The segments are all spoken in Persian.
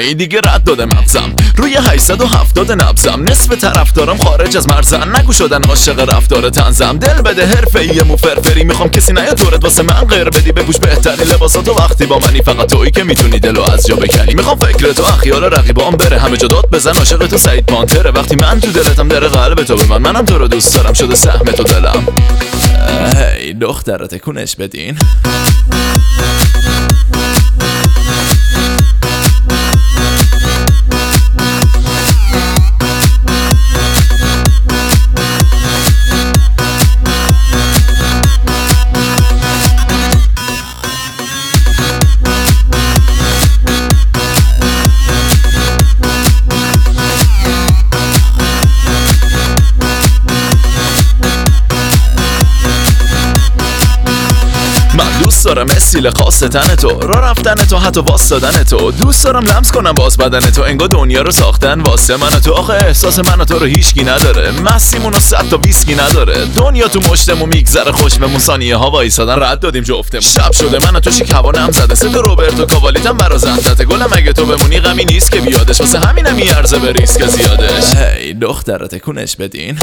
ای دیگه رد داده مغزم روی 870 نبزم، نصف طرفدارم خارج از مرزن، نگو شدن عاشق رفتار طنزم. دل بده حرفه‌ای مو فرفری، میخوام کسی نیاد دورت واسه من غیر بدی، بپوش بهترین لباساتو وقتی با منی، فقط تویی که میتونی دلو از جا بکنی. میخوام فکر تو اخیال رقیبام بره، همه جا داد بزن عاشق تو سعید پانتره، وقتی من تو دلتم در قلب تو به منم تو رو دوست دارم، شده سهم تو دلم. هی دختر تکونش بدین. دوست دارم استیل خاص تن تو، راه رفتن تو، حتی واسدادن تو. دوست دارم لمس کنم باز بدن تو، انگار دنیا رو ساختن واسه من تو. آخه احساس من تو رو هیچکی نداره، مستیمون و 100 تا ویسکی نداره. دنیا تو مشتمون میگذره خوش، بمون ثانیه ها وایسادن رد دادیم جفتمون. شب شده من تو شیک هوا نم زده، صد روبرتو کاوالیتم برا زندته. گلم اگه تو بمونی غمی نیست که بیادش، واسه همینم میارزه به ریسک زیادش. هی دختر تکونش بدین.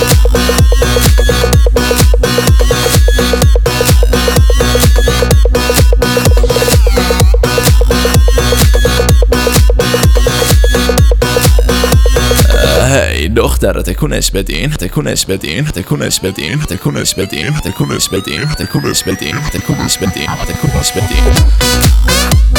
هی دختر تکونش بدین، تکونش بدین، تکونش بدین، تکونش بدین، تکونش بدین، تکونش بدین، تکونش بدین، تکونش بدین.